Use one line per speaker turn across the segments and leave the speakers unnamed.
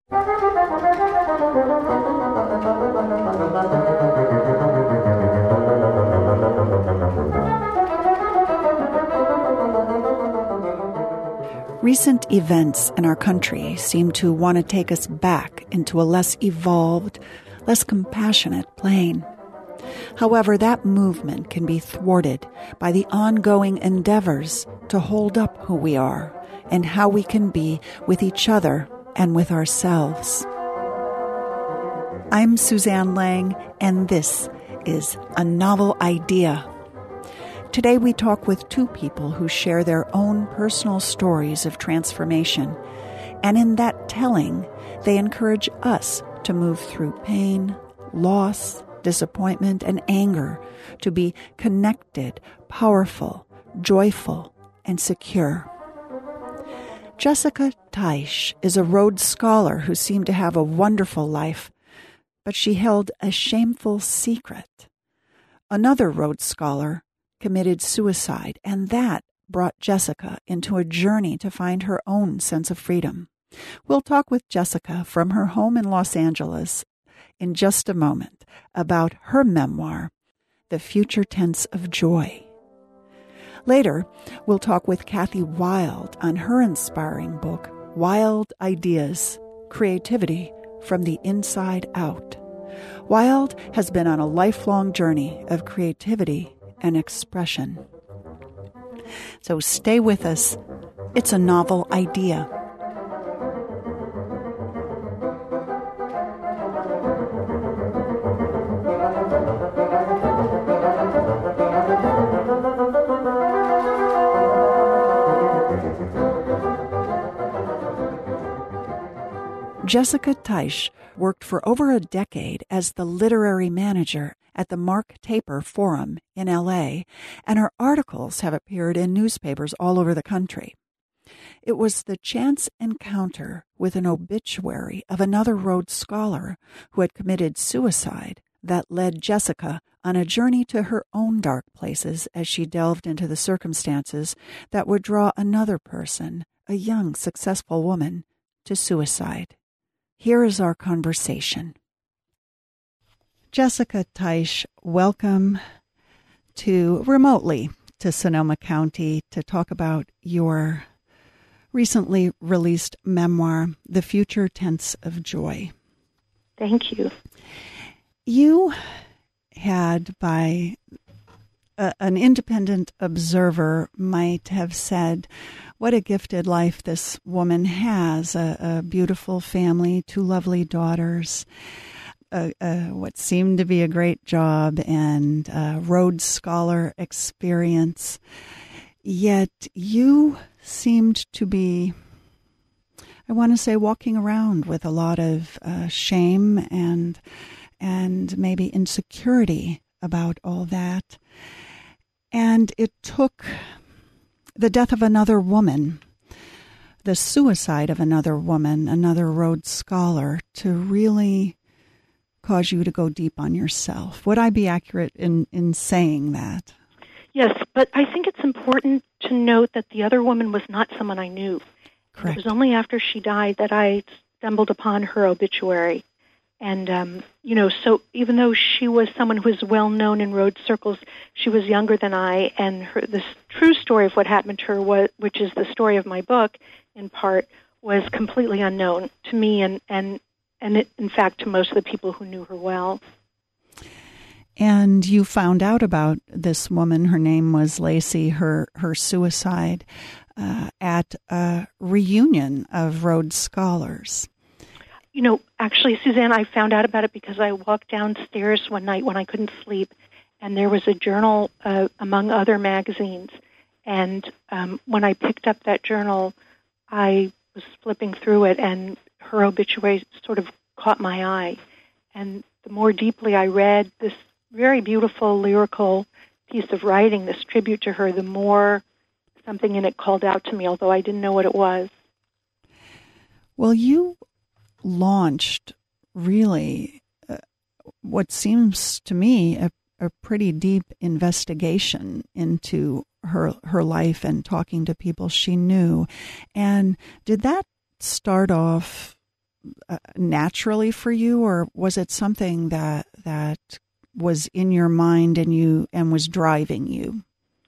Recent events in our country seem to want to take us back into a less evolved, less compassionate plane. However, that movement can be thwarted by the ongoing endeavors to hold up who we are and how we can be with each other and with ourselves. I'm Suzanne Lang, and this is A Novel Idea. Today we talk with two people who share their own personal stories of transformation, and in that telling, they encourage us to move through pain, loss, disappointment, and anger to be connected, powerful, joyful, and secure. Jessica Taish is a Rhodes Scholar who seemed to have a wonderful life, but she held a shameful secret. Another Rhodes Scholar committed suicide, and that brought Jessica into a journey to find her own sense of freedom. We'll talk with Jessica from her home in Los Angeles in just a moment about her memoir, The Future Tense of Joy. Later, we'll talk with Kathy Wild on her inspiring book, Wild Ideas, Creativity from the Inside Out. Wild has been on a lifelong journey of creativity and expression. So stay with us. It's a novel idea. Jessica Taish worked for over a decade as the literary manager at the Mark Taper Forum in L.A., and her articles have appeared in newspapers all over the country. It was the chance encounter with an obituary of another Rhodes Scholar who had committed suicide that led Jessica on a journey to her own dark places as she delved into the circumstances that would draw another person, a young, successful woman, to suicide. Here is our conversation. Jessica Taish, welcome remotely to Sonoma County to talk about your recently released memoir, The Future Tense of Joy.
Thank you.
You had, by an independent observer might have said, what a gifted life this woman has, a beautiful family, two lovely daughters, what seemed to be a great job, and Rhodes Scholar experience. Yet you seemed to be, I want to say, walking around with a lot of shame and maybe insecurity about all that. And it took the death of another woman, the suicide of another woman, another Rhodes Scholar, to really cause you to go deep on yourself. Would I be accurate in saying that?
Yes, but I think it's important to note that the other woman was not someone I knew.
Correct.
It was only after she died that I stumbled upon her obituary. And, so even though she was someone who was well known in Rhodes circles, she was younger than I, and the true story of what happened to her, which is the story of my book, in part, was completely unknown to me and in fact, to most of the people who knew her well.
And you found out about this woman, her name was Lacey, her suicide, at a reunion of Rhodes Scholars.
Actually, Suzanne, I found out about it because I walked downstairs one night when I couldn't sleep, and there was a journal among other magazines. And when I picked up that journal, I was flipping through it, and her obituary sort of caught my eye. And the more deeply I read this very beautiful lyrical piece of writing, this tribute to her, the more something in it called out to me, although I didn't know what it was.
Well, you launched really what seems to me a pretty deep investigation into her life and talking to people she knew. And did that start off naturally for you, or was it something that was in your mind and was driving you?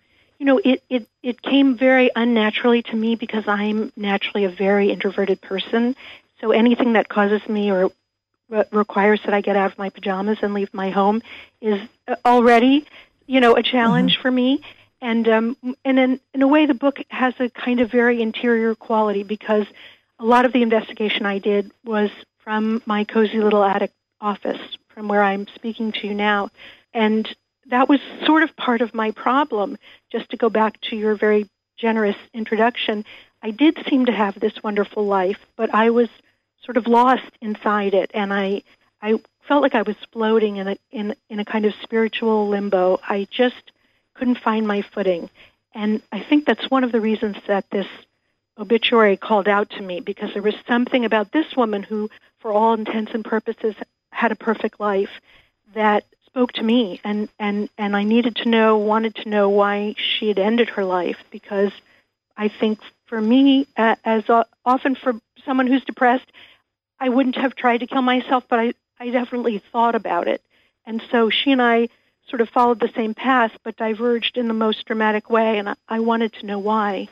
It came very unnaturally to me because I'm naturally a very introverted person. So anything that causes me or requires that I get out of my pajamas and leave my home is already, a challenge for me. And in a way, the book has a kind of very interior quality because a lot of the investigation I did was from my cozy little attic office, from where I'm speaking to you now. And that was sort of part of my problem. Just to go back to your very generous introduction, I did seem to have this wonderful life, but I was sort of lost inside it, and I felt like I was floating in a kind of spiritual limbo. I just couldn't find my footing, and I think that's one of the reasons that this obituary called out to me, because there was something about this woman who, for all intents and purposes, had a perfect life that spoke to me, and I wanted to know why she had ended her life, because I think for me, as often for someone who's depressed, I wouldn't have tried to kill myself, but I definitely thought about it. And so she and I sort of followed the same path, but diverged in the most dramatic way, and I wanted to know why.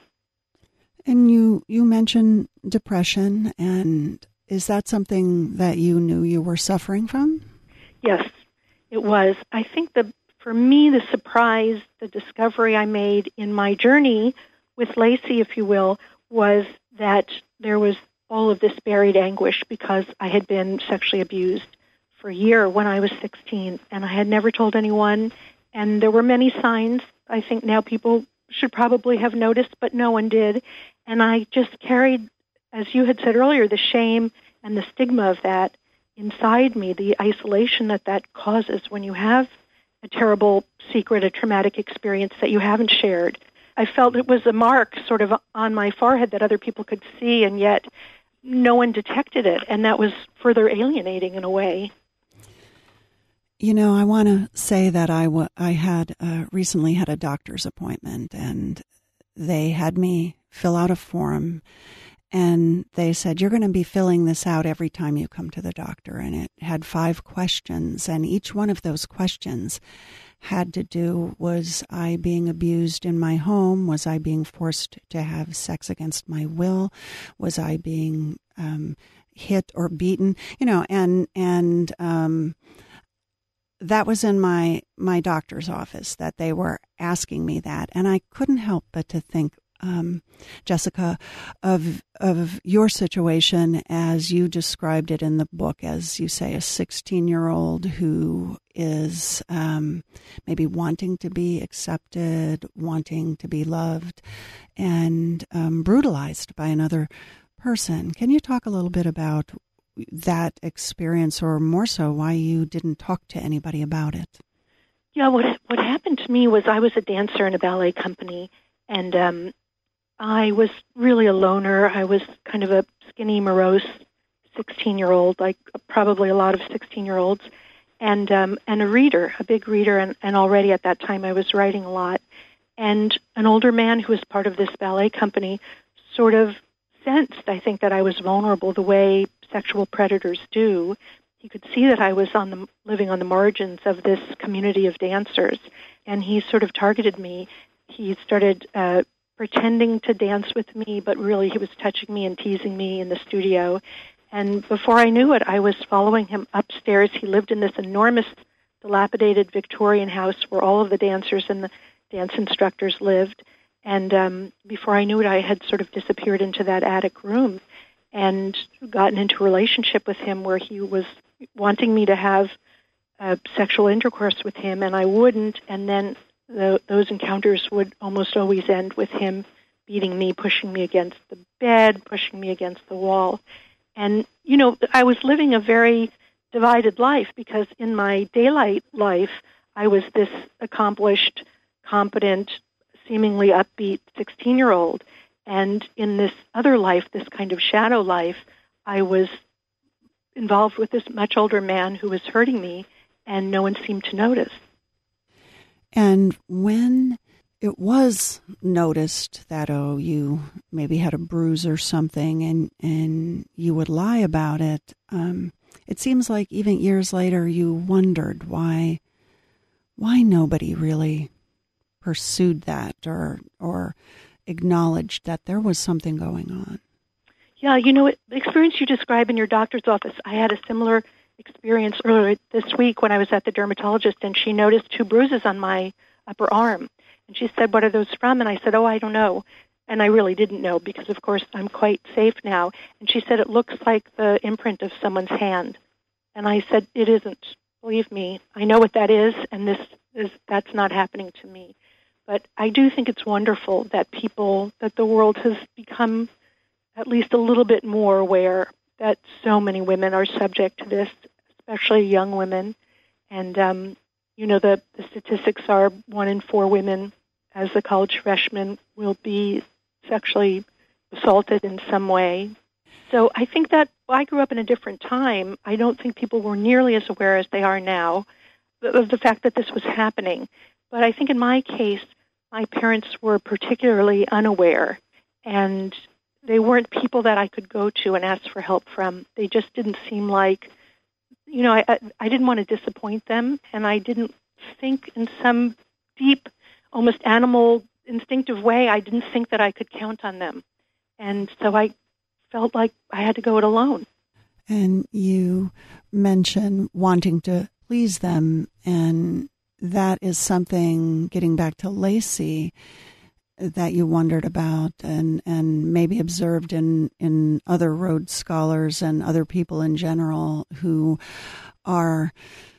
And you mentioned depression, and is that something that you knew you were suffering from?
Yes, it was. I think for me, the surprise, the discovery I made in my journey with Lacey, if you will, was that there was all of this buried anguish because I had been sexually abused for a year when I was 16, and I had never told anyone, and there were many signs I think now people should probably have noticed, but no one did, and I just carried, as you had said earlier, the shame and the stigma of that inside me, the isolation that causes when you have a terrible secret, a traumatic experience that you haven't shared. I felt it was a mark sort of on my forehead that other people could see, and yet no one detected it, and that was further alienating in a way.
I want to say that I had recently had a doctor's appointment, and they had me fill out a form, and they said, you're going to be filling this out every time you come to the doctor, and it had 5 questions, and each one of those questions had to do, was I being abused in my home? Was I being forced to have sex against my will? Was I being hit or beaten? And that was in my doctor's office that they were asking me that. And I couldn't help but to think, Jessica, of your situation as you described it in the book, as you say, a 16-year-old who is maybe wanting to be accepted, wanting to be loved, and brutalized by another person. Can you talk a little bit about that experience, or more so, why you didn't talk to anybody about it?
Yeah, what happened to me was I was a dancer in a ballet company, and I was really a loner. I was kind of a skinny, morose 16-year-old, like probably a lot of 16-year-olds, and a reader, a big reader, and already at that time I was writing a lot. And an older man who was part of this ballet company sort of sensed, I think, that I was vulnerable the way sexual predators do. He could see that I was living on the margins of this community of dancers, and he sort of targeted me. He started pretending to dance with me, but really he was touching me and teasing me in the studio. And before I knew it, I was following him upstairs. He lived in this enormous, dilapidated Victorian house where all of the dancers and the dance instructors lived. And before I knew it, I had sort of disappeared into that attic room and gotten into a relationship with him where he was wanting me to have sexual intercourse with him, and I wouldn't, and then those encounters would almost always end with him beating me, pushing me against the bed, pushing me against the wall. And, I was living a very divided life because in my daylight life, I was this accomplished, competent, seemingly upbeat 16-year-old. And in this other life, this kind of shadow life, I was involved with this much older man who was hurting me, and no one seemed to notice.
And when it was noticed that, you maybe had a bruise or something, and you would lie about it, it seems like even years later you wondered why nobody really pursued that or acknowledged that there was something going on.
Yeah, the experience you describe in your doctor's office, I had a similar experience earlier this week when I was at the dermatologist, and she noticed 2 bruises on my upper arm. And she said, "What are those from?" And I said, "Oh, I don't know." And I really didn't know because, of course, I'm quite safe now. And she said, "It looks like the imprint of someone's hand." And I said, "It isn't. Believe me, I know what that is, and that's not happening to me." But I do think it's wonderful that the world has become at least a little bit more aware that so many women are subject to this, especially young women. And, the statistics are 1 in 4 women as a college freshman will be sexually assaulted in some way. So I think that I grew up in a different time. I don't think people were nearly as aware as they are now of the fact that this was happening. But I think in my case, my parents were particularly unaware, and they weren't people that I could go to and ask for help from. They just didn't seem like, I didn't want to disappoint them, and I didn't think in some deep, almost animal, instinctive way, I didn't think that I could count on them. And so I felt like I had to go it alone.
And you mentioned wanting to please them, and that is something, getting back to Lacey, that you wondered about and maybe observed in other Rhodes Scholars and other people in general who are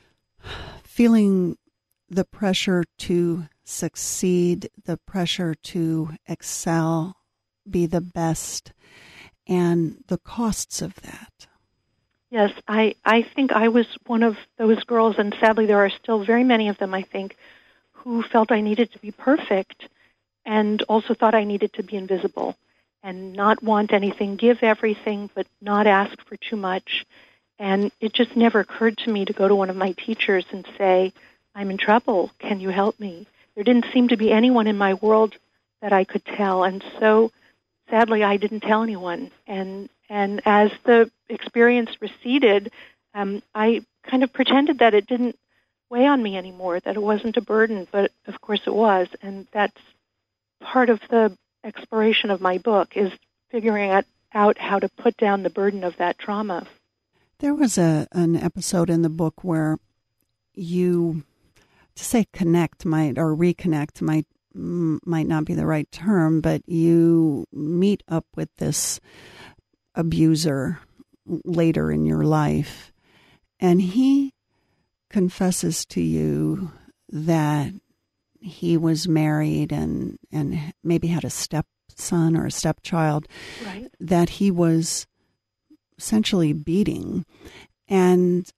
feeling the pressure to succeed, the pressure to excel, be the best, and the costs of that.
Yes, I think I was one of those girls, and sadly there are still very many of them, I think, who felt I needed to be perfect and also thought I needed to be invisible and not want anything, give everything, but not ask for too much. And it just never occurred to me to go to one of my teachers and say, "I'm in trouble. Can you help me?" There didn't seem to be anyone in my world that I could tell. And so, sadly, I didn't tell anyone. And as the experience receded, I kind of pretended that it didn't weigh on me anymore, that it wasn't a burden. But, of course, it was. And that's part of the exploration of my book, is figuring out how to put down the burden of that trauma.
There was an episode in the book where you, to say connect might or reconnect might not be the right term, but you meet up with this abuser later in your life, and he confesses to you that he was married and maybe had a stepson or a stepchild,
right,
that he was essentially beating, and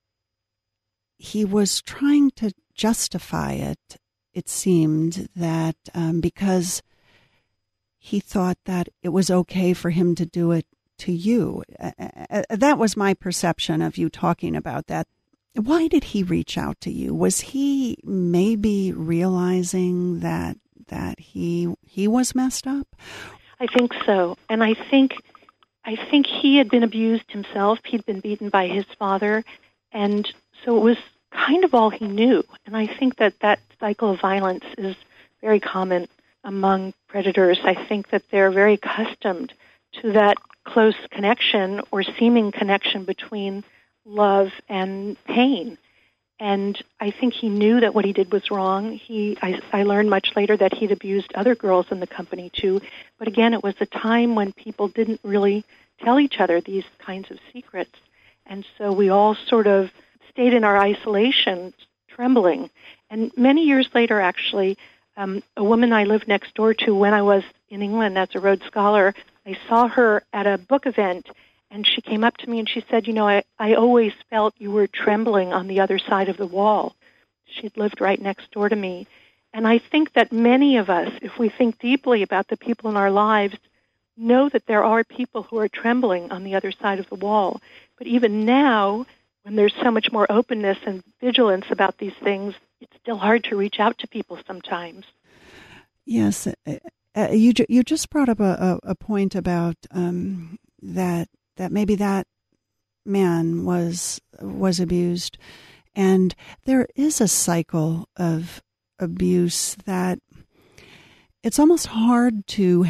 he was trying to justify it. It seemed that because he thought that it was okay for him to do it to you. That was my perception of you talking about that. Why did he reach out to you? Was he maybe realizing that he was messed up?
I think so. And I think he had been abused himself. He'd been beaten by his father. And so it was kind of all he knew. And I think that cycle of violence is very common among predators. I think that they're very accustomed to that close connection or seeming connection between love and pain. And I think he knew that what he did was wrong. I learned much later that he'd abused other girls in the company too. But again, it was a time when people didn't really tell each other these kinds of secrets. And so we all sort of stayed in our isolation, trembling. And many years later, actually, a woman I lived next door to when I was in England as a Rhodes Scholar, I saw her at a book event, and she came up to me and she said, I always felt you were trembling on the other side of the wall. She'd lived right next door to me. And I think that many of us, if we think deeply about the people in our lives, know that there are people who are trembling on the other side of the wall. But even now, when there's so much more openness and vigilance about these things, it's still hard to reach out to people sometimes.
Yes, you just brought up a point about that maybe that man was abused, and there is a cycle of abuse that it's almost hard to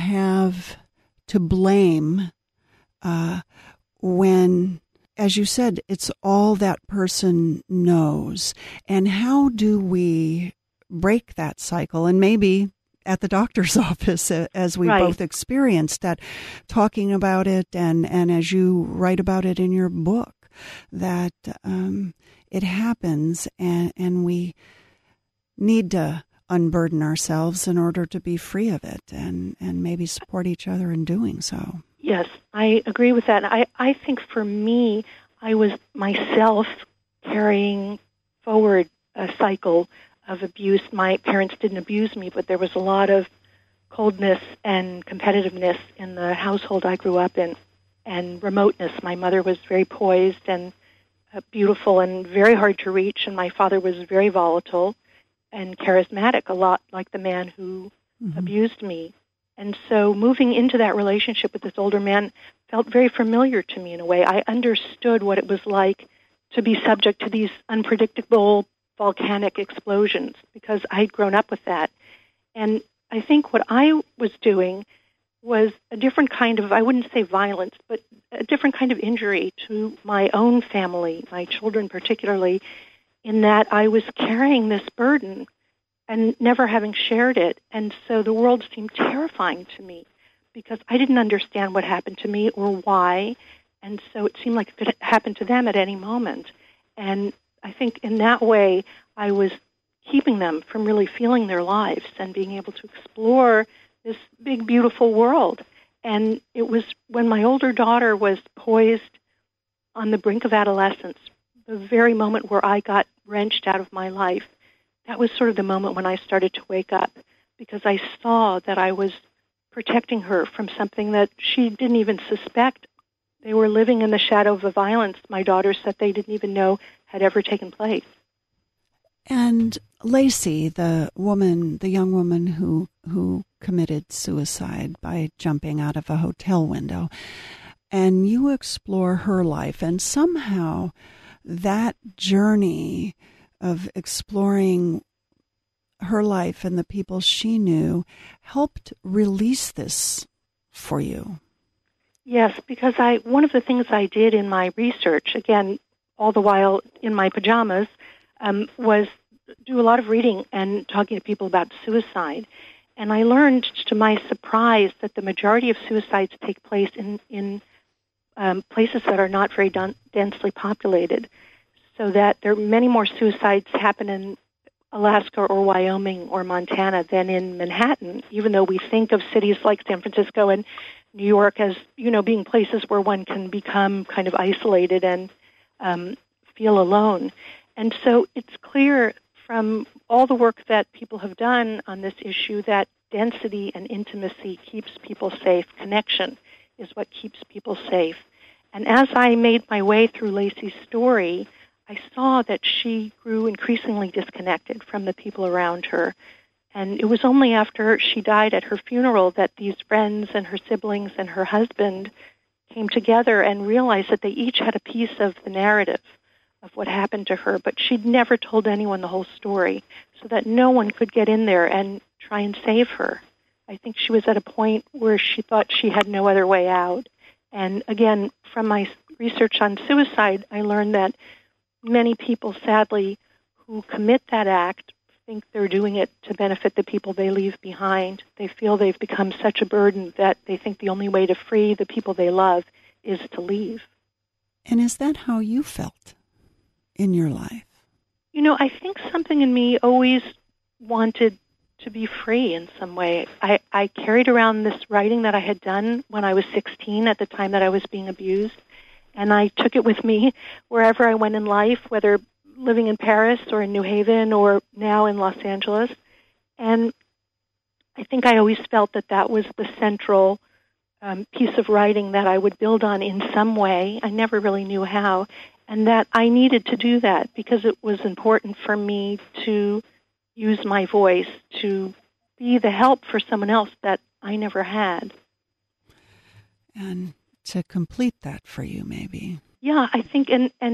blame when, as you said, it's all that person knows. And how do we break that cycle? And maybe at the doctor's office, as we both experienced, that talking about it and as you write about it in your book, that it happens and we need to unburden ourselves in order to be free of it and maybe support each other in doing so.
Yes, I agree with that. I think for me, I was myself carrying forward a cycle of abuse. My parents didn't abuse me, but there was a lot of coldness and competitiveness in the household I grew up in, and remoteness. My mother was very poised and beautiful and very hard to reach, and my father was very volatile and charismatic, a lot like the man who abused me. And so moving into that relationship with this older man felt very familiar to me in a way. I understood what it was like to be subject to these unpredictable volcanic explosions because I'd grown up with that. And I think what I was doing was a different kind of, I wouldn't say violence, but a different kind of injury to my own family, my children particularly, in that I was carrying this burden and never having shared it. And so the world seemed terrifying to me because I didn't understand what happened to me or why. And so it seemed like it could happen to them at any moment. And I think in that way, I was keeping them from really feeling their lives and being able to explore this big, beautiful world. And it was when my older daughter was poised on the brink of adolescence, the very moment where I got wrenched out of my life, that was sort of the moment when I started to wake up because I saw that I was protecting her from something that she didn't even suspect. They were living in the shadow of a violence, my daughters, that they didn't even know had ever taken place.
And Lacey, the young woman who committed suicide by jumping out of a hotel window, and you explore her life, and somehow that journey of exploring her life and the people she knew helped release this for you.
Yes, because one of the things I did in my research, again, all the while in my pajamas, was do a lot of reading and talking to people about suicide. And I learned, to my surprise, that the majority of suicides take place in places that are not very densely populated, so that there are many more suicides happen in Alaska or Wyoming or Montana than in Manhattan, even though we think of cities like San Francisco and New York as, being places where one can become kind of isolated and feel alone. And so it's clear from all the work that people have done on this issue that density and intimacy keeps people safe. Connection is what keeps people safe. And as I made my way through Lacey's story, I saw that she grew increasingly disconnected from the people around her. And it was only after she died at her funeral that these friends and her siblings and her husband came together and realized that they each had a piece of the narrative of what happened to her, but she'd never told anyone the whole story, so that no one could get in there and try and save her. I think she was at a point where she thought she had no other way out. And again, from my research on suicide, I learned that many people, sadly, who commit that act think they're doing it to benefit the people they leave behind. They feel they've become such a burden that they think the only way to free the people they love is to leave.
And is that how you felt in your life?
I think something in me always wanted to be free in some way. I carried around this writing that I had done when I was 16 at the time that I was being abused, and I took it with me wherever I went in life, whether living in Paris or in New Haven or now in Los Angeles. And I think I always felt that that was the central piece of writing that I would build on in some way. I never really knew how. And that I needed to do that because it was important for me to use my voice to be the help for someone else that I never had.
And to complete that for you, maybe.
Yeah, I think,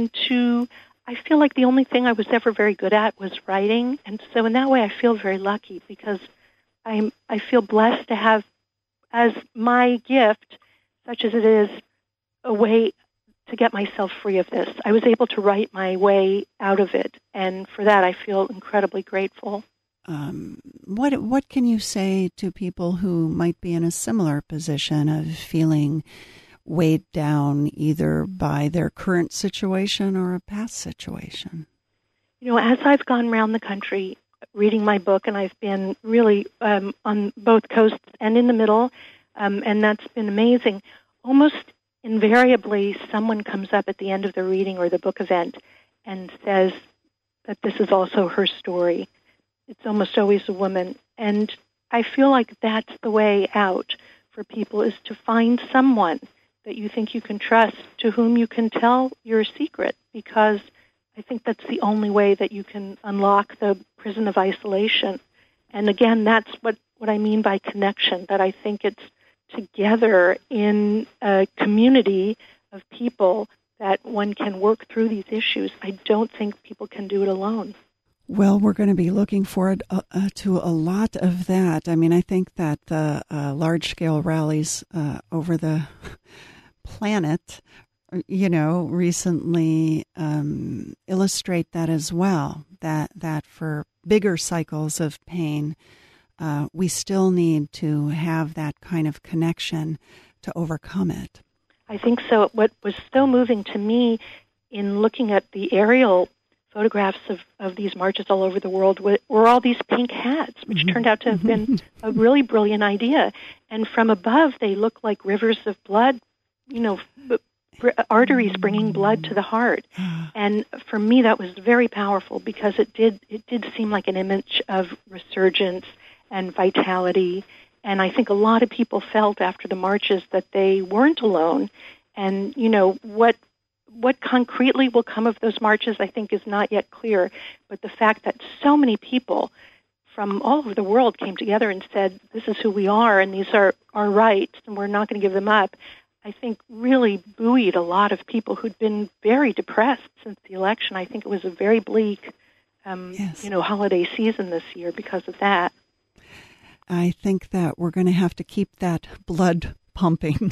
I feel like the only thing I was ever very good at was writing, and so in that way I feel very lucky because I feel blessed to have as my gift, such as it is, a way to get myself free of this. I was able to write my way out of it, and for that I feel incredibly grateful.
What can you say to people who might be in a similar position of feeling weighed down either by their current situation or a past situation?
As I've gone around the country reading my book, and I've been really on both coasts and in the middle, and that's been amazing, almost invariably someone comes up at the end of the reading or the book event and says that this is also her story. It's almost always a woman. And I feel like that's the way out for people, is to find someone that you think you can trust, to whom you can tell your secret, because I think that's the only way that you can unlock the prison of isolation. And again, that's what I mean by connection, that I think it's together in a community of people that one can work through these issues. I don't think people can do it alone.
Well, we're going to be looking forward to a lot of that. I mean, I think that the large-scale rallies over the planet, recently illustrate that as well, that for bigger cycles of pain, we still need to have that kind of connection to overcome it.
I think so. What was so moving to me in looking at the aerial photographs of these marches all over the world were all these pink hats, which turned out to have been a really brilliant idea. And from above, they look like rivers of blood, arteries bringing blood to the heart. And for me, that was very powerful because it did seem like an image of resurgence and vitality. And I think a lot of people felt after the marches that they weren't alone. And, what concretely will come of those marches, I think, is not yet clear. But the fact that so many people from all over the world came together and said, this is who we are, and these are our rights, and we're not going to give them up, I think really buoyed a lot of people who'd been very depressed since the election. I think it was a very bleak, holiday season this year because of that.
I think that we're going to have to keep that blood pumping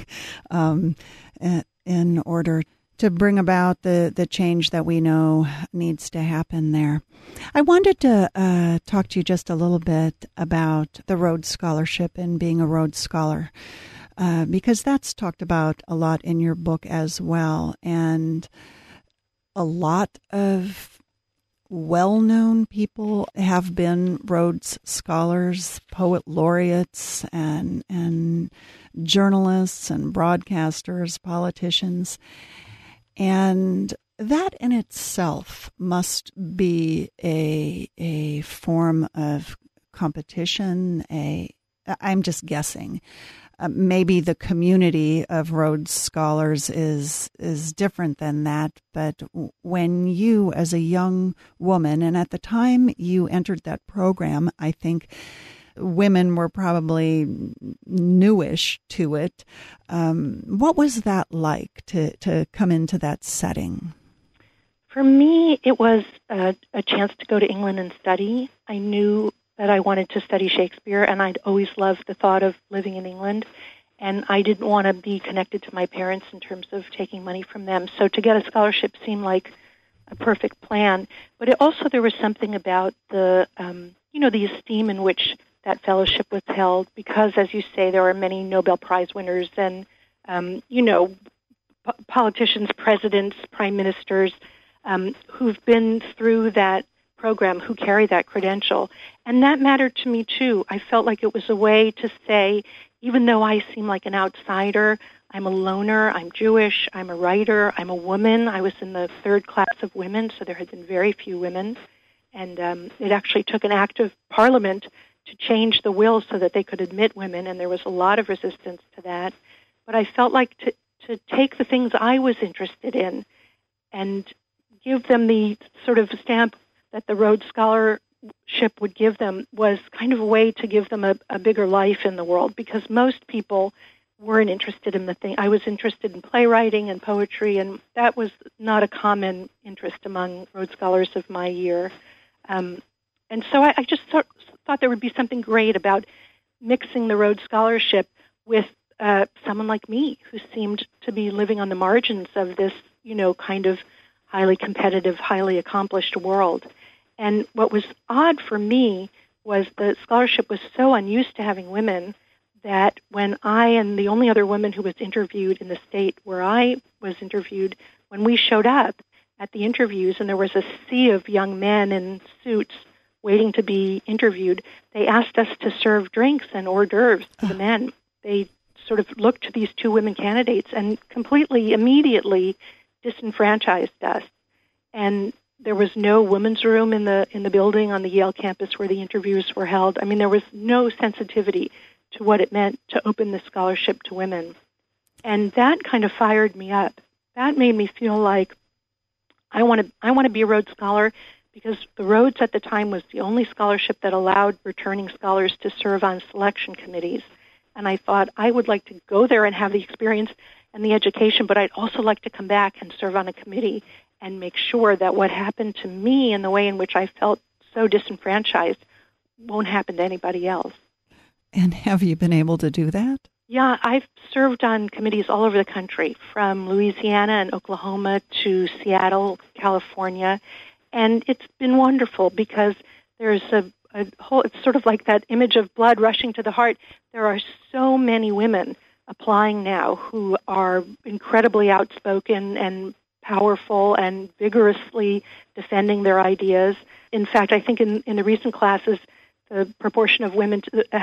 in order to bring about the change that we know needs to happen there. I wanted to talk to you just a little bit about the Rhodes Scholarship and being a Rhodes Scholar, because that's talked about a lot in your book as well. And a lot of well-known people have been Rhodes Scholars, poet laureates, and journalists and broadcasters, politicians. And that in itself must be a form of competition. I'm just guessing. Maybe the community of Rhodes Scholars is different than that. But when you, as a young woman, and at the time you entered that program, I think women were probably newish to it. What was that like to come into that setting?
For me, it was a chance to go to England and study. I knew that I wanted to study Shakespeare, and I'd always loved the thought of living in England. And I didn't want to be connected to my parents in terms of taking money from them. So to get a scholarship seemed like a perfect plan. But there was something about the esteem in which that fellowship was held, because, as you say, there are many Nobel Prize winners and, politicians, presidents, prime ministers who've been through that program, who carry that credential. And that mattered to me, too. I felt like it was a way to say, even though I seem like an outsider, I'm a loner, I'm Jewish, I'm a writer, I'm a woman. I was in the third class of women, so there had been very few women. And it actually took an act of parliament to change the will so that they could admit women, and there was a lot of resistance to that. But I felt like to take the things I was interested in and give them the sort of stamp that the Rhodes Scholar scholarship would give them was kind of a way to give them a bigger life in the world, because most people weren't interested in the thing. I was interested in playwriting and poetry, and that was not a common interest among Rhodes Scholars of my year. And so I just thought there would be something great about mixing the Rhodes Scholarship with someone like me, who seemed to be living on the margins of this, kind of highly competitive, highly accomplished world. And what was odd for me was the scholarship was so unused to having women that when I and the only other woman who was interviewed in the state where I was interviewed, when we showed up at the interviews and there was a sea of young men in suits waiting to be interviewed, they asked us to serve drinks and hors d'oeuvres to the men. They sort of looked to these two women candidates and completely, immediately disenfranchised us. And there was no women's room in the building on the Yale campus where the interviews were held. I mean, there was no sensitivity to what it meant to open the scholarship to women. And that kind of fired me up. That made me feel like I want to be a Rhodes Scholar, because the Rhodes at the time was the only scholarship that allowed returning scholars to serve on selection committees. And I thought I would like to go there and have the experience and the education, but I'd also like to come back and serve on a committee and make sure that what happened to me and the way in which I felt so disenfranchised won't happen to anybody else.
And have you been able to do that?
Yeah, I've served on committees all over the country, from Louisiana and Oklahoma to Seattle, California. And it's been wonderful because there's a whole, it's sort of like that image of blood rushing to the heart. There are so many women applying now who are incredibly outspoken and powerful and vigorously defending their ideas. In fact, I think in the recent classes, the proportion of women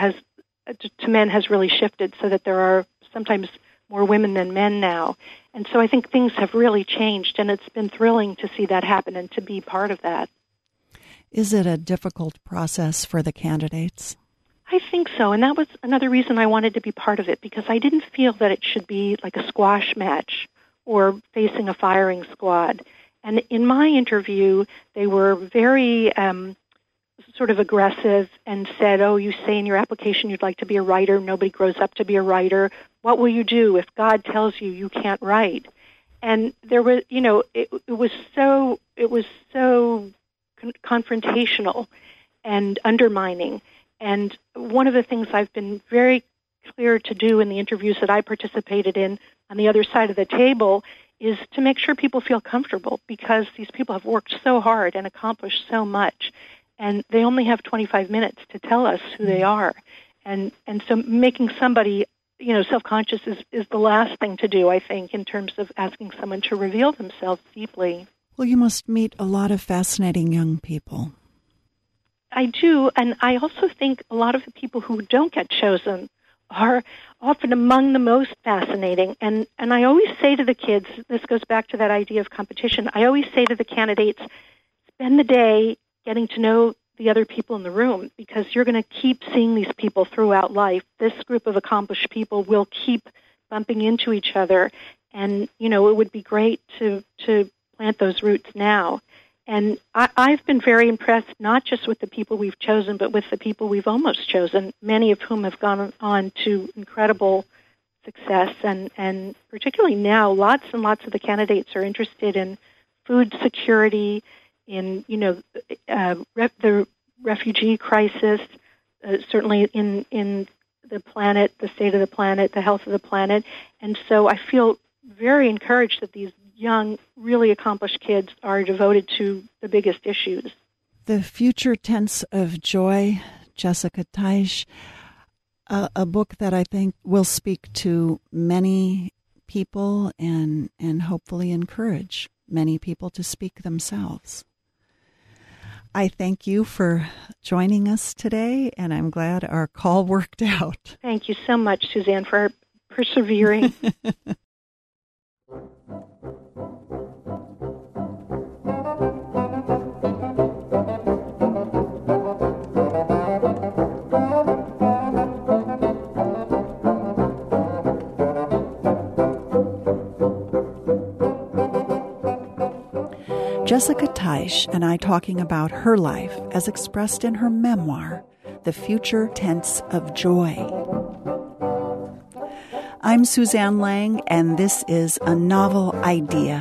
to men has really shifted, so that there are sometimes more women than men now. And so I think things have really changed, and it's been thrilling to see that happen and to be part of that.
Is it a difficult process for the candidates?
I think so, and that was another reason I wanted to be part of it, because I didn't feel that it should be like a squash match or facing a firing squad. And in my interview, they were very sort of aggressive and said, oh, you say in your application you'd like to be a writer. Nobody grows up to be a writer. What will you do if God tells you you can't write? And there was, it was so confrontational and undermining. And one of the things I've been very clear to do in the interviews that I participated in on the other side of the table is to make sure people feel comfortable, because these people have worked so hard and accomplished so much. And they only have 25 minutes to tell us who they are. And so making somebody, self-conscious is the last thing to do, I think, in terms of asking someone to reveal themselves deeply.
Well, you must meet a lot of fascinating young people.
I do, and I also think a lot of the people who don't get chosen are often among the most fascinating. And I always say to the kids, this goes back to that idea of competition, I always say to the candidates, spend the day getting to know the other people in the room, because you're going to keep seeing these people throughout life. This group of accomplished people will keep bumping into each other, and, it would be great to plant those roots now. And I've been very impressed, not just with the people we've chosen, but with the people we've almost chosen, many of whom have gone on to incredible success. And particularly now, lots and lots of the candidates are interested in food security, in the refugee crisis, certainly in the planet, the state of the planet, the health of the planet. And so I feel very encouraged that these young, really accomplished kids are devoted to the biggest issues.
The Future Tense of Joy, Jessica Teich, a book that I think will speak to many people and hopefully encourage many people to speak themselves. I thank you for joining us today, and I'm glad our call worked out.
Thank you so much, Suzanne, for persevering.
Jessica Teisch and I talking about her life as expressed in her memoir, The Future Tense of Joy. I'm Suzanne Lang, and this is A Novel Idea.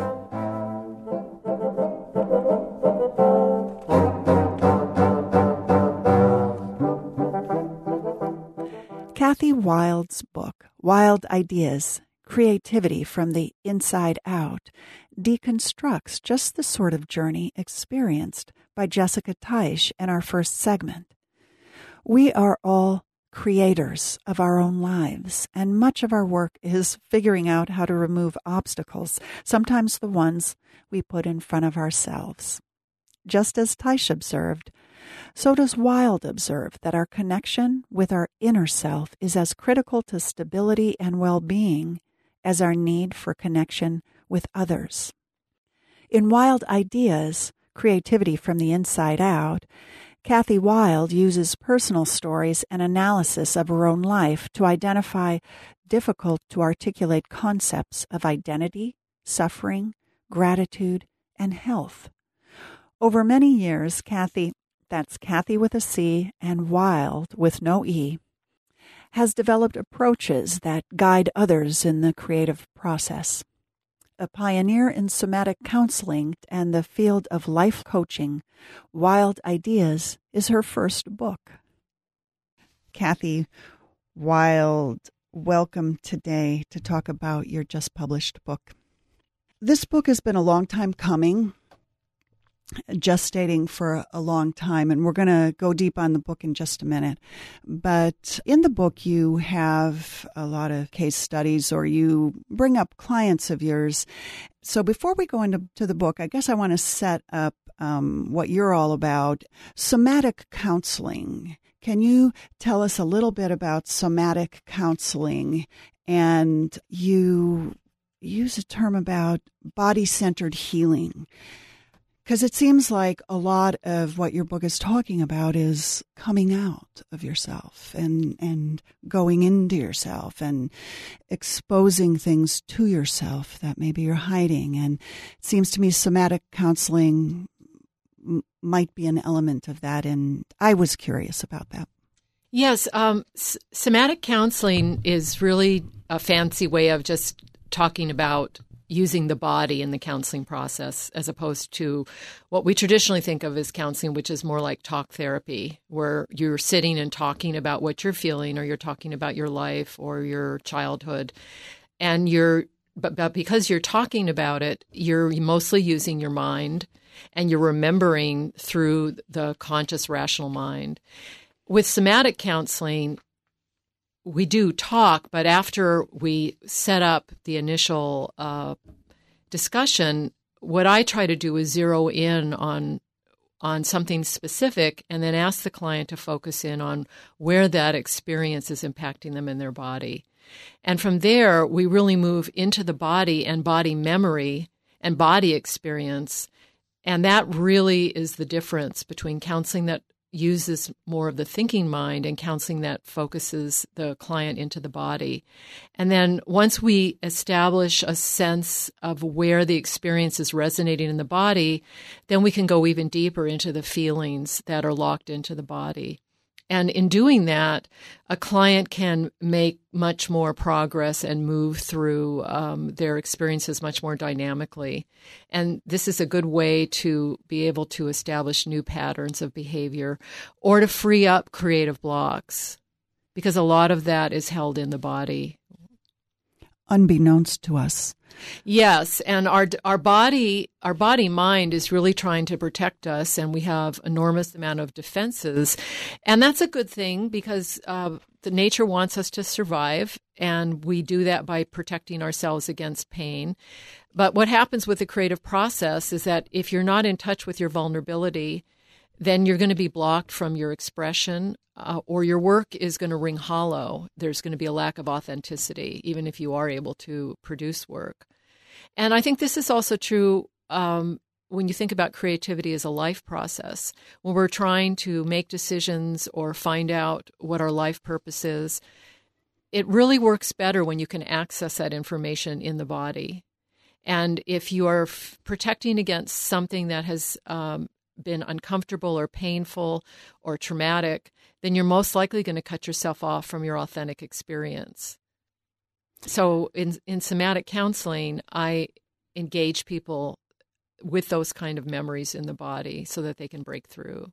Kathy Wild's book, Wild Ideas, Creativity from the Inside Out, deconstructs just the sort of journey experienced by Jessica Teisch in our first segment. We are all creators of our own lives, and much of our work is figuring out how to remove obstacles, sometimes the ones we put in front of ourselves. Just as Teisch observed, so does Wild observe that our connection with our inner self is as critical to stability and well-being as our need for connection with others. In Wild Ideas, Creativity from the Inside Out, Kathy Wild uses personal stories and analysis of her own life to identify difficult-to-articulate concepts of identity, suffering, gratitude, and health. Over many years, Kathy, that's Kathy with a C and Wild with no E, has developed approaches that guide others in the creative process. A pioneer in somatic counseling and the field of life coaching, Wild Ideas is her first book. Kathy Wild, welcome today to talk about your just published book. This book has been a long time coming, gestating for a long time, and we're going to go deep on the book in just a minute. But in the book, you have a lot of case studies, or you bring up clients of yours. So before we go into the book, I guess I want to set up what you're all about. Somatic counseling. Can you tell us a little bit about somatic counseling? And you use a term about body-centered healing. Because it seems like a lot of what your book is talking about is coming out of yourself and going into yourself and exposing things to yourself that maybe you're hiding. And it seems to me somatic counseling might be an element of that. And I was curious about that.
Yes, somatic counseling is really a fancy way of just talking about using the body in the counseling process, as opposed to what we traditionally think of as counseling, which is more like talk therapy, where you're sitting and talking about what you're feeling, or you're talking about your life or your childhood. And but because you're talking about it, you're mostly using your mind and you're remembering through the conscious rational mind. With somatic counseling, we do talk, but after we set up the initial discussion, what I try to do is zero in on something specific and then ask the client to focus in on where that experience is impacting them in their body. And from there, we really move into the body and body memory and body experience. And that really is the difference between counseling that uses more of the thinking mind and counseling that focuses the client into the body. And then once we establish a sense of where the experience is resonating in the body, then we can go even deeper into the feelings that are locked into the body. And in doing that, a client can make much more progress and move through their experiences much more dynamically. And this is a good way to be able to establish new patterns of behavior or to free up creative blocks, because a lot of that is held in the body.
Unbeknownst to us.
Yes, and our body mind is really trying to protect us, and we have enormous amount of defenses, and that's a good thing because the nature wants us to survive, and we do that by protecting ourselves against pain. But what happens with the creative process is that if you're not in touch with your vulnerability, then you're going to be blocked from your expression, or your work is going to ring hollow. There's going to be a lack of authenticity, even if you are able to produce work. And I think this is also true when you think about creativity as a life process. When we're trying to make decisions or find out what our life purpose is, it really works better when you can access that information in the body. And if you are protecting against something that has been uncomfortable or painful or traumatic, then you're most likely going to cut yourself off from your authentic experience. So in somatic counseling, I engage people with those kind of memories in the body so that they can break through.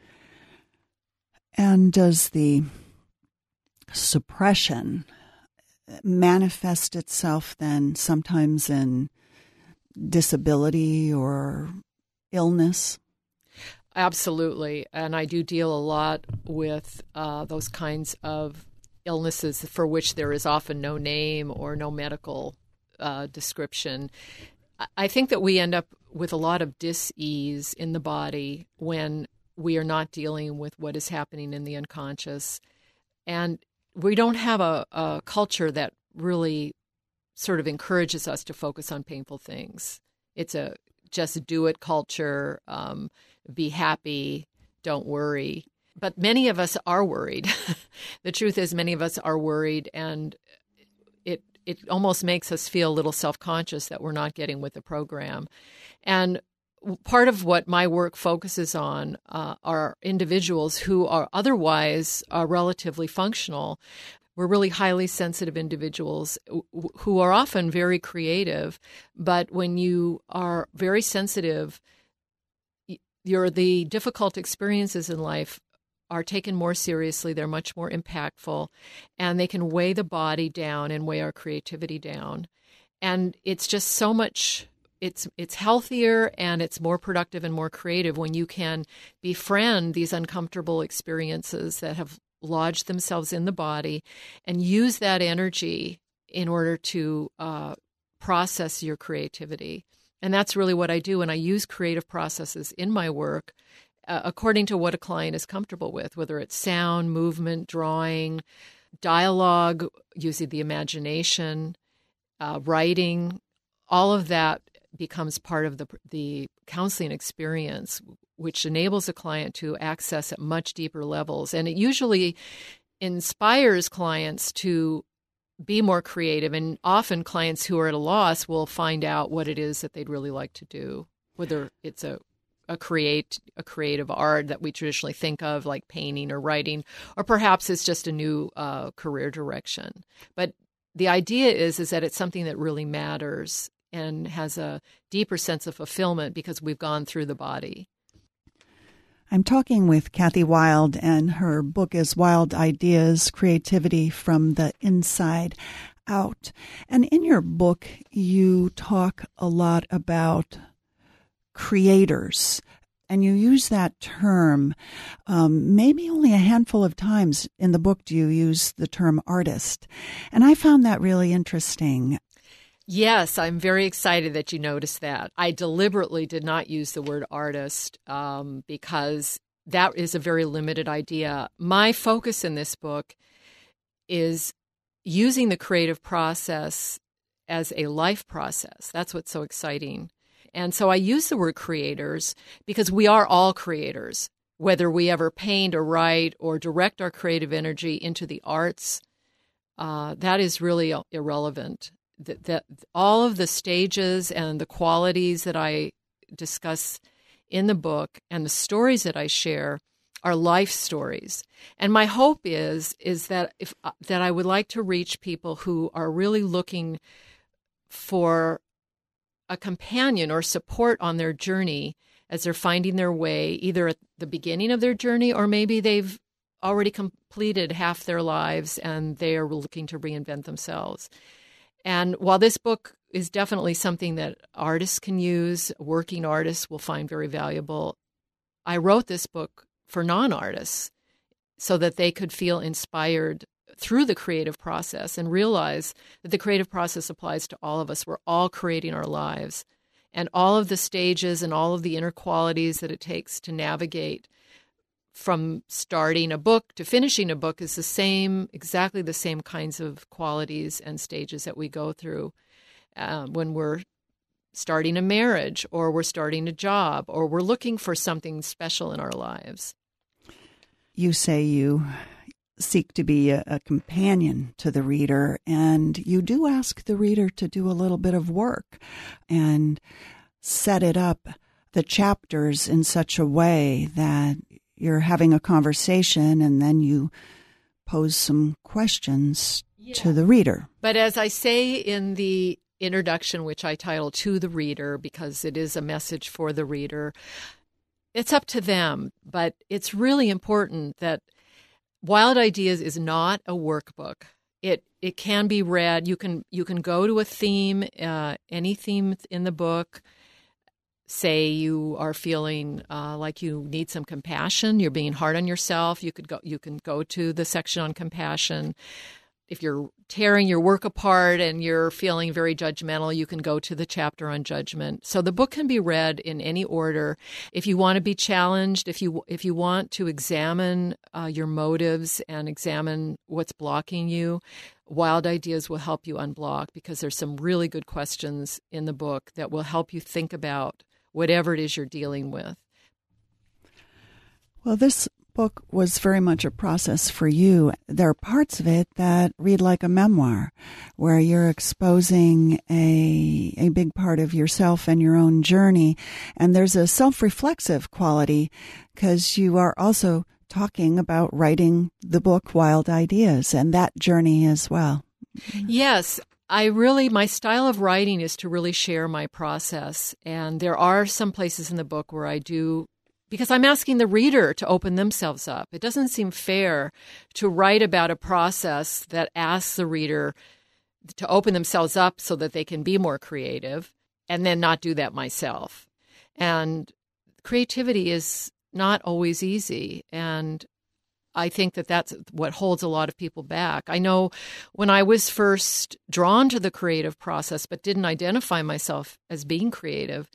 And does the suppression manifest itself then sometimes in disability or illness?
Absolutely. And I do deal a lot with those kinds of illnesses for which there is often no name or no medical description. I think that we end up with a lot of dis-ease in the body when we are not dealing with what is happening in the unconscious. And we don't have a culture that really sort of encourages us to focus on painful things. It's a just do it culture, be happy, don't worry. But many of us are worried. The truth is many of us are worried, and it almost makes us feel a little self-conscious that we're not getting with the program. And part of what my work focuses on are individuals who are otherwise relatively functional. We're really highly sensitive individuals who are often very creative, but when you are very sensitive, the difficult experiences in life are taken more seriously. They're much more impactful, and they can weigh the body down and weigh our creativity down. And it's just so much, it's healthier and it's more productive and more creative when you can befriend these uncomfortable experiences that have lodged themselves in the body and use that energy in order to process your creativity. And that's really what I do. And I use creative processes in my work according to what a client is comfortable with, whether it's sound, movement, drawing, dialogue, using the imagination, writing. All of that becomes part of the counseling experience, which enables a client to access at much deeper levels. And it usually inspires clients to be more creative. And often clients who are at a loss will find out what it is that they'd really like to do, whether it's a creative art that we traditionally think of, like painting or writing, or perhaps it's just a new career direction. But the idea is that it's something that really matters and has a deeper sense of fulfillment because we've gone through the body.
I'm talking with Kathy Wild, and her book is Wild Ideas, Creativity from the Inside Out. And in your book, you talk a lot about creators, and you use that term. Maybe only a handful of times in the book do you use the term artist. And I found that really interesting.
Yes, I'm very excited that you noticed that. I deliberately did not use the word artist because that is a very limited idea. My focus in this book is using the creative process as a life process. That's what's so exciting. And so I use the word creators because we are all creators, whether we ever paint or write or direct our creative energy into the arts. That is really irrelevant. That all of the stages and the qualities that I discuss in the book and the stories that I share are life stories. And my hope is that that I would like to reach people who are really looking for a companion or support on their journey as they're finding their way, either at the beginning of their journey or maybe they've already completed half their lives and they are looking to reinvent themselves. And while this book is definitely something that artists can use, working artists will find very valuable, I wrote this book for non-artists so that they could feel inspired through the creative process and realize that the creative process applies to all of us. We're all creating our lives. And all of the stages and all of the inner qualities that it takes to navigate from starting a book to finishing a book is exactly the same kinds of qualities and stages that we go through when we're starting a marriage or we're starting a job or we're looking for something special in our lives.
You say you seek to be a companion to the reader, and you do ask the reader to do a little bit of work and set it up, the chapters, in such a way that you're having a conversation and then you pose some questions to the reader.
But as I say in the introduction, which I title To the Reader, because it is a message for the reader, it's up to them. But it's really important that Wild Ideas is not a workbook. It can be read. You can go to a theme, any theme in the book. Say you are feeling like you need some compassion. You're being hard on yourself. You can go to the section on compassion. If you're tearing your work apart and you're feeling very judgmental, you can go to the chapter on judgment. So the book can be read in any order. If you want to be challenged, if you want to examine your motives and examine what's blocking you, Wild Ideas will help you unblock, because there's some really good questions in the book that will help you think about whatever it is you're dealing with.
Well, this book was very much a process for you. There are parts of it that read like a memoir, where you're exposing a big part of yourself and your own journey. And there's a self-reflexive quality, because you are also talking about writing the book Wild Ideas and that journey as well.
Yes. My style of writing is to really share my process. And there are some places in the book where I do, because I'm asking the reader to open themselves up. It doesn't seem fair to write about a process that asks the reader to open themselves up so that they can be more creative, and then not do that myself. And creativity is not always easy. And I think that that's what holds a lot of people back. I know when I was first drawn to the creative process but didn't identify myself as being creative,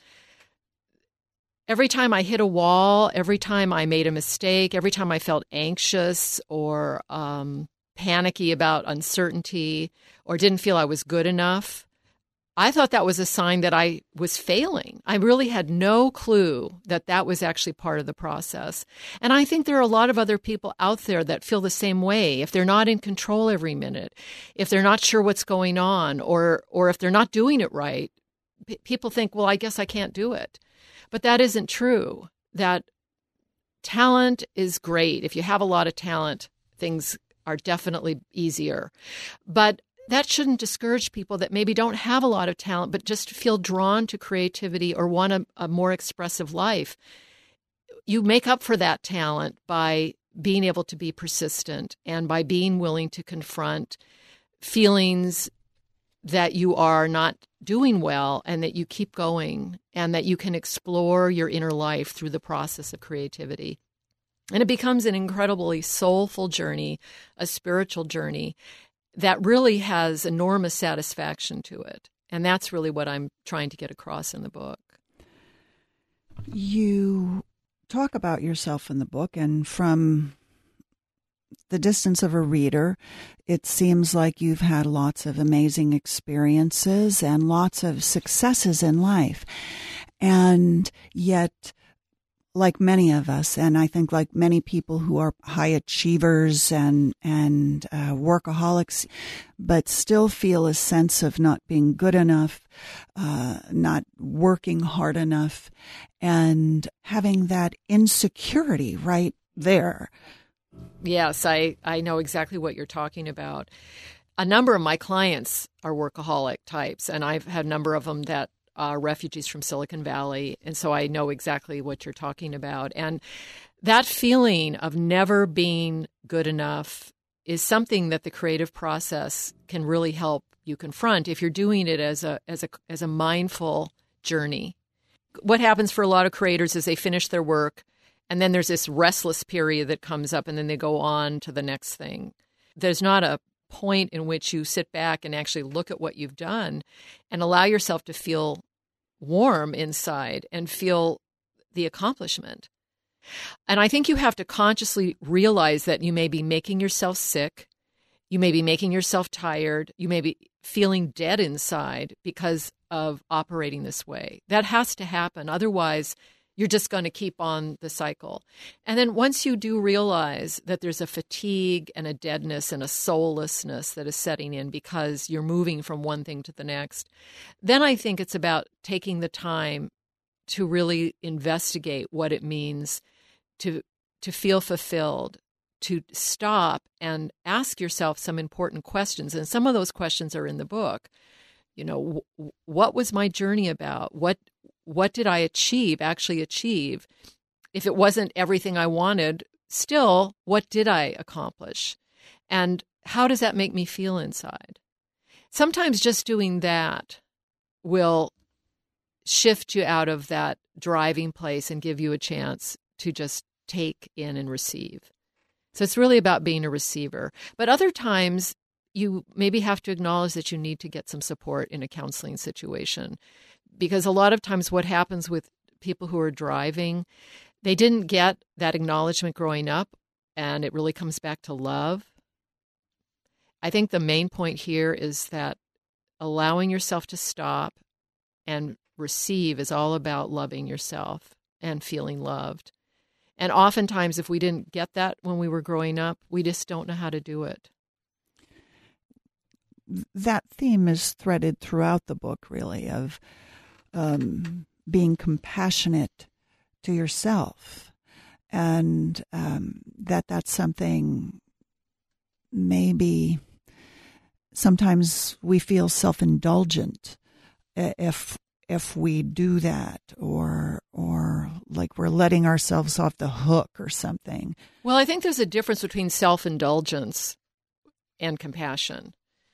every time I hit a wall, every time I made a mistake, every time I felt anxious or panicky about uncertainty or didn't feel I was good enough, I thought that was a sign that I was failing. I really had no clue that that was actually part of the process. And I think there are a lot of other people out there that feel the same way. If they're not in control every minute, if they're not sure what's going on, or if they're not doing it right, people think, well, I guess I can't do it. But that isn't true. That talent is great. If you have a lot of talent, things are definitely easier. But that shouldn't discourage people that maybe don't have a lot of talent, but just feel drawn to creativity or want a more expressive life. You make up for that talent by being able to be persistent and by being willing to confront feelings that you are not doing well, and that you keep going, and that you can explore your inner life through the process of creativity. And it becomes an incredibly soulful journey, a spiritual journey that really has enormous satisfaction to it. And that's really what I'm trying to get across in the book.
You talk about yourself in the book, and from the distance of a reader, it seems like you've had lots of amazing experiences and lots of successes in life. And yet, like many of us, and I think like many people who are high achievers and workaholics, but still feel a sense of not being good enough, not working hard enough, and having that insecurity right there.
Yes, I know exactly what you're talking about. A number of my clients are workaholic types, and I've had a number of them that are refugees from Silicon Valley, and so I know exactly what you're talking about. And that feeling of never being good enough is something that the creative process can really help you confront if you're doing it as a mindful journey. What happens for a lot of creators is they finish their work, and then there's this restless period that comes up, and then they go on to the next thing. There's not a point in which you sit back and actually look at what you've done and allow yourself to feel warm inside and feel the accomplishment. And I think you have to consciously realize that you may be making yourself sick, you may be making yourself tired, you may be feeling dead inside because of operating this way. That has to happen. Otherwise, You're just going to keep on the cycle. And then once you do realize that there's a fatigue and a deadness and a soullessness that is setting in because you're moving from one thing to the next, then I think it's about taking the time to really investigate what it means to feel fulfilled, to stop and ask yourself some important questions. And some of those questions are in the book. You know, what was my journey about? What did I actually achieve? If it wasn't everything I wanted, still, what did I accomplish? And how does that make me feel inside? Sometimes just doing that will shift you out of that driving place and give you a chance to just take in and receive. So it's really about being a receiver. But other times, you maybe have to acknowledge that you need to get some support in a counseling situation. Because a lot of times what happens with people who are driving, they didn't get that acknowledgement growing up, and it really comes back to love. I think the main point here is that allowing yourself to stop and receive is all about loving yourself and feeling loved. And oftentimes, if we didn't get that when we were growing up, we just don't know how to do it.
That theme is threaded throughout the book, really, of being compassionate to yourself, and that's something maybe sometimes we feel self-indulgent if we do that, or like we're letting ourselves off the hook or something.
Well, I think there's a difference between self-indulgence and compassion.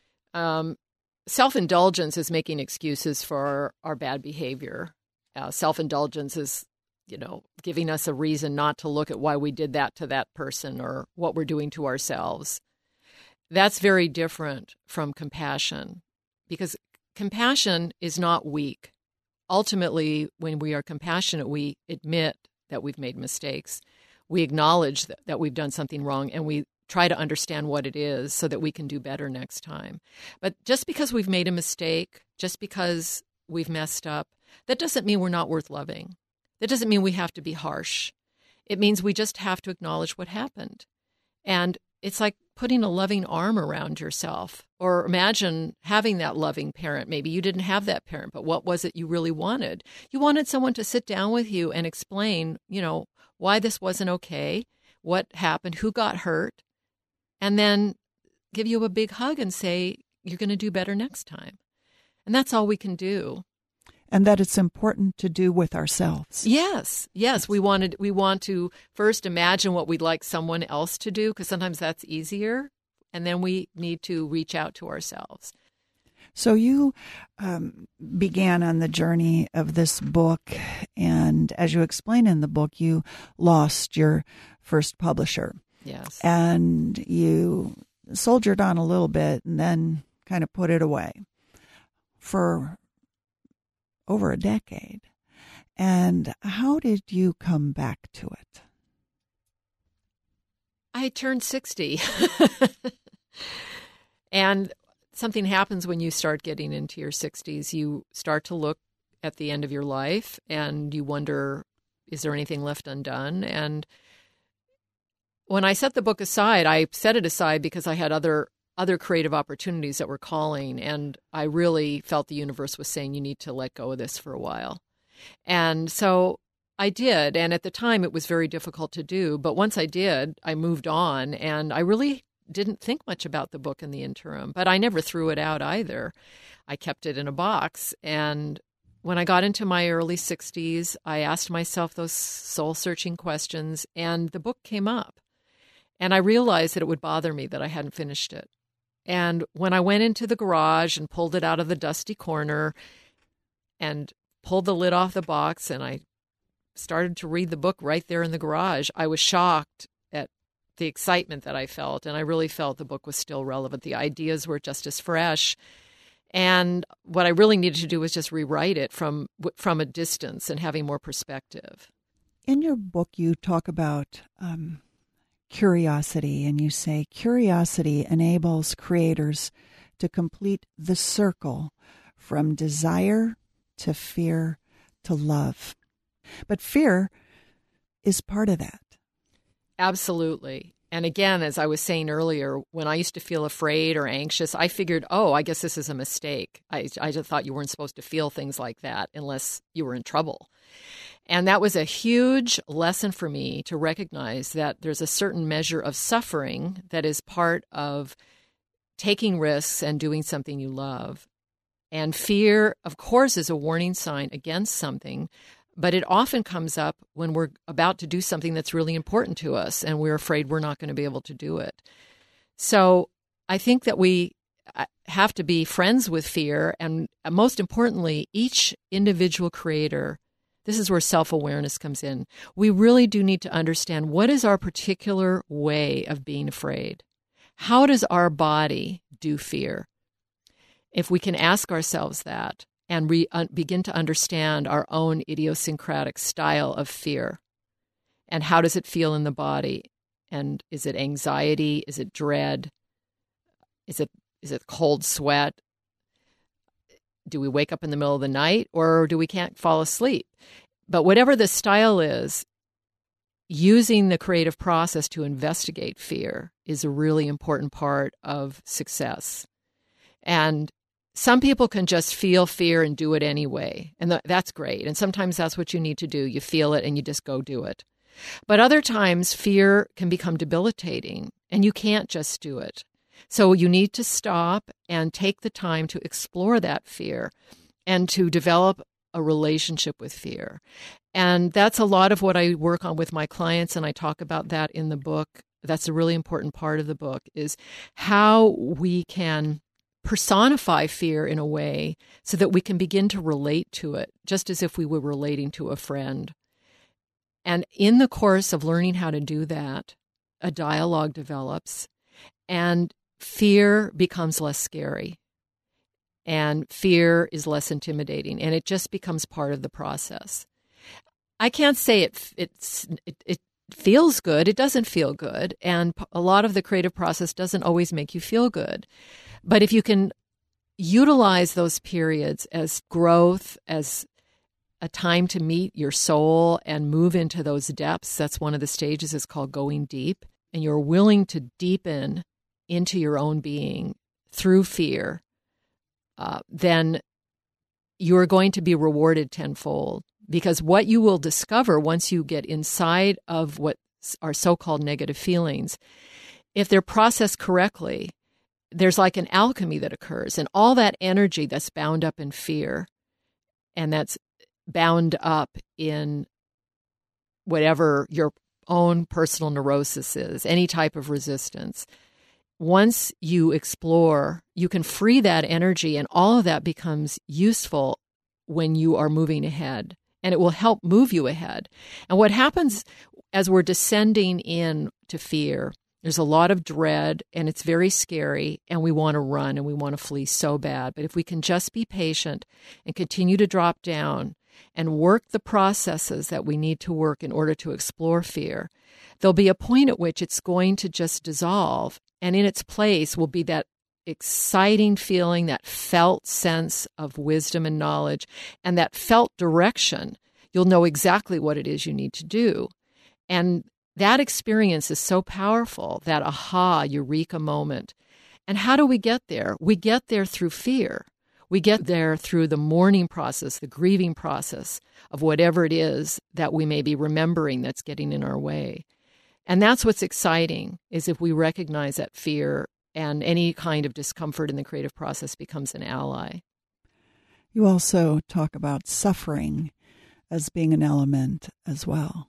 Self-indulgence is making excuses for our bad behavior. Self-indulgence is, giving us a reason not to look at why we did that to that person or what we're doing to ourselves. That's very different from compassion, because compassion is not weak. Ultimately, when we are compassionate, we admit that we've made mistakes. We acknowledge that we've done something wrong, and we try to understand what it is so that we can do better next time. But just because we've made a mistake, just because we've messed up, that doesn't mean we're not worth loving. That doesn't mean we have to be harsh. It means we just have to acknowledge what happened. And it's like putting a loving arm around yourself. Or imagine having that loving parent. Maybe you didn't have that parent, but what was it you really wanted? You wanted someone to sit down with you and explain, why this wasn't okay, what happened, who got hurt, and then give you a big hug and say, you're going to do better next time. And that's all we can do.
And that it's important to do with ourselves.
Yes. We want to first imagine what we'd like someone else to do, because sometimes that's easier. And then we need to reach out to ourselves.
So you began on the journey of this book, and as you explain in the book, you lost your first publisher.
Yes.
And you soldiered on a little bit and then kind of put it away for over a decade. And how did you come back to it?
I turned 60. And something happens when you start getting into your 60s. You start to look at the end of your life and you wonder, is there anything left undone? And when I set the book aside, I set it aside because I had other creative opportunities that were calling, and I really felt the universe was saying, you need to let go of this for a while. And so I did, and at the time it was very difficult to do, but once I did, I moved on, and I really didn't think much about the book in the interim, but I never threw it out either. I kept it in a box, and when I got into my early 60s, I asked myself those soul-searching questions, and the book came up. And I realized that it would bother me that I hadn't finished it. And when I went into the garage and pulled it out of the dusty corner and pulled the lid off the box and I started to read the book right there in the garage, I was shocked at the excitement that I felt. And I really felt the book was still relevant. The ideas were just as fresh. And what I really needed to do was just rewrite it from a distance and having more perspective.
In your book, you talk about curiosity, and you say curiosity enables creators to complete the circle from desire to fear to love. But fear is part of that.
Absolutely. And again, as I was saying earlier, when I used to feel afraid or anxious, I figured, oh, I guess this is a mistake. I just thought you weren't supposed to feel things like that unless you were in trouble. And that was a huge lesson for me to recognize that there's a certain measure of suffering that is part of taking risks and doing something you love. And fear, of course, is a warning sign against something, but it often comes up when we're about to do something that's really important to us and we're afraid we're not going to be able to do it. So I think that we have to be friends with fear, and most importantly, each individual creator, this is where self-awareness comes in. We really do need to understand what is our particular way of being afraid. How does our body do fear? If we can ask ourselves that and begin to understand our own idiosyncratic style of fear, and how does it feel in the body? And is it anxiety? Is it dread? Is it cold sweat? Do we wake up in the middle of the night, or do we can't fall asleep? But whatever the style is, using the creative process to investigate fear is a really important part of success. And some people can just feel fear and do it anyway, and that's great. And sometimes that's what you need to do. You feel it and you just go do it. But other times, fear can become debilitating, and you can't just do it. So you need to stop and take the time to explore that fear and to develop a relationship with fear. And that's a lot of what I work on with my clients, and I talk about that in the book. That's a really important part of the book, is how we can personify fear in a way so that we can begin to relate to it, just as if we were relating to a friend. And in the course of learning how to do that, a dialogue develops, and fear becomes less scary, and fear is less intimidating, and it just becomes part of the process. I can't say it feels good. It doesn't feel good, and a lot of the creative process doesn't always make you feel good. But if you can utilize those periods as growth, as a time to meet your soul and move into those depths, that's one of the stages, is called going deep, and you're willing to deepen into your own being through fear, then you're going to be rewarded tenfold. Because what you will discover once you get inside of what are so-called negative feelings, if they're processed correctly, there's like an alchemy that occurs, and all that energy that's bound up in fear and that's bound up in whatever your own personal neurosis is, any type of resistance, once you explore, you can free that energy, and all of that becomes useful when you are moving ahead, and it will help move you ahead. And what happens as we're descending in to fear, there's a lot of dread, and it's very scary, and we want to run and we want to flee so bad. But if we can just be patient and continue to drop down and work the processes that we need to work in order to explore fear, there'll be a point at which it's going to just dissolve, and in its place will be that exciting feeling, that felt sense of wisdom and knowledge, and that felt direction. You'll know exactly what it is you need to do. And that experience is so powerful, that aha, eureka moment. And how do we get there? We get there through fear. We get there through the mourning process, the grieving process of whatever it is that we may be remembering that's getting in our way. And that's what's exciting, is if we recognize that fear and any kind of discomfort in the creative process becomes an ally.
You also talk about suffering as being an element as well.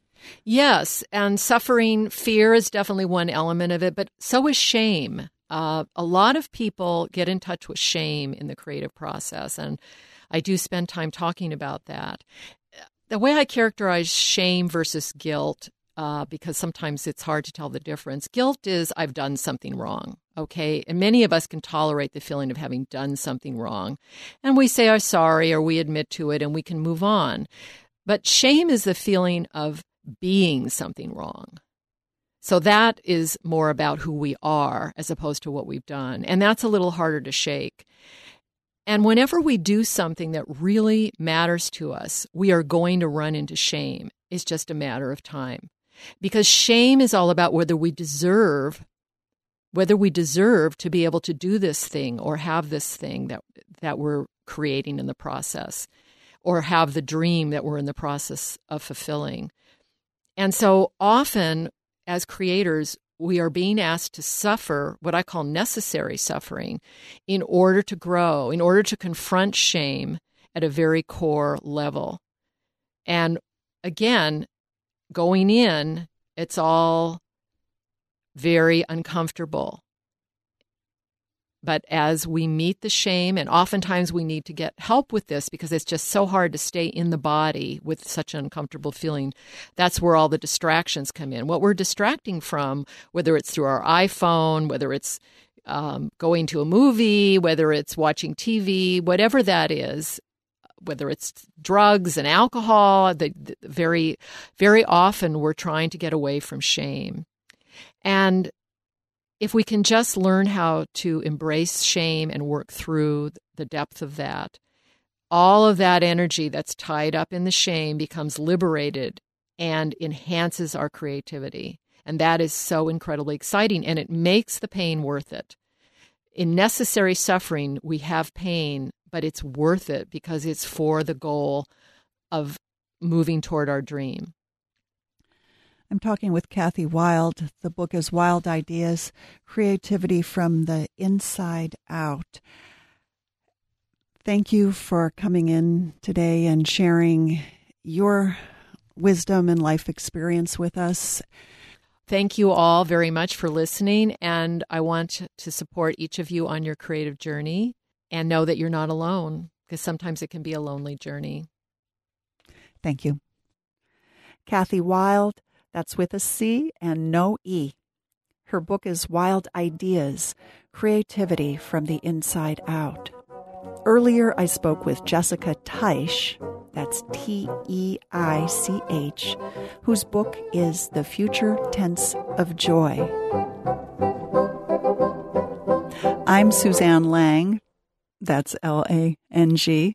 Yes, and suffering, fear is definitely one element of it, but so is shame. A lot of people get in touch with shame in the creative process, and I do spend time talking about that. The way I characterize shame versus guilt, because sometimes it's hard to tell the difference. Guilt is, I've done something wrong, okay? And many of us can tolerate the feeling of having done something wrong. And we say, I'm sorry, or we admit to it, and we can move on. But shame is the feeling of being something wrong. So that is more about who we are as opposed to what we've done. And that's a little harder to shake. And whenever we do something that really matters to us, we are going to run into shame. It's just a matter of time. Because shame is all about whether we deserve to be able to do this thing or have this thing that we're creating in the process, or have the dream that we're in the process of fulfilling. And so often, as creators, we are being asked to suffer what I call necessary suffering in order to grow, in order to confront shame at a very core level. And again, going in, it's all very uncomfortable. But as we meet the shame, and oftentimes we need to get help with this because it's just so hard to stay in the body with such an uncomfortable feeling, that's where all the distractions come in. What we're distracting from, whether it's through our iPhone, whether it's going to a movie, whether it's watching TV, whatever that is, whether it's drugs and alcohol, very, very often we're trying to get away from shame. And if we can just learn how to embrace shame and work through the depth of that, all of that energy that's tied up in the shame becomes liberated and enhances our creativity. And that is so incredibly exciting, and it makes the pain worth it. In necessary suffering, we have pain, but it's worth it because it's for the goal of moving toward our dream.
I'm talking with Kathy Wild. The book is Wild Ideas, Creativity from the Inside Out. Thank you for coming in today and sharing your wisdom and life experience with us.
Thank you all very much for listening, and I want to support each of you on your creative journey and know that you're not alone, because sometimes it can be a lonely journey.
Thank you. Kathy Wild. That's with a C and no E. Her book is Wild Ideas, Creativity from the Inside Out. Earlier, I spoke with Jessica Teich, that's Teich, whose book is The Future Tense of Joy. I'm Suzanne Lang, that's Lang.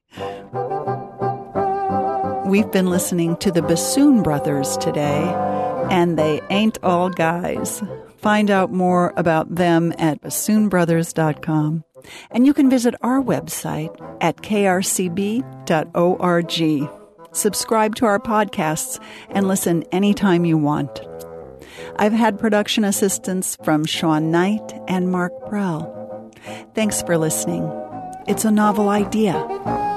We've been listening to the Bassoon Brothers today, and they ain't all guys. Find out more about them at bassoonbrothers.com. And you can visit our website at krcb.org. Subscribe to our podcasts and listen anytime you want. I've had production assistance from Sean Knight and Mark Prell. Thanks for listening. It's a novel idea.